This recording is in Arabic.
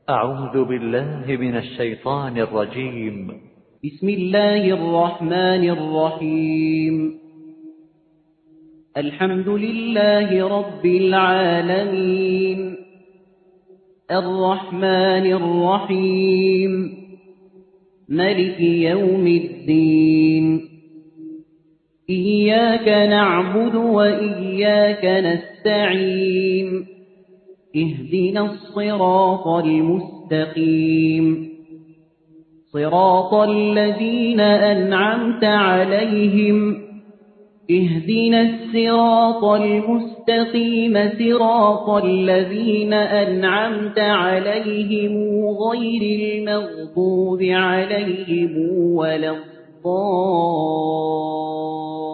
أعوذ بالله من الشيطان الرجيم. بسم الله الرحمن الرحيم. الحمد لله رب العالمين، الرحمن الرحيم، ملك يوم الدين. إياك نعبد وإياك نستعين، اهدنا الصراط المستقيم، صراط الذين أنعمت عليهم، اهدنا الصراط المستقيم، صراط الذين أنعمت عليهم غير المغضوب عليهم ولا الضالين.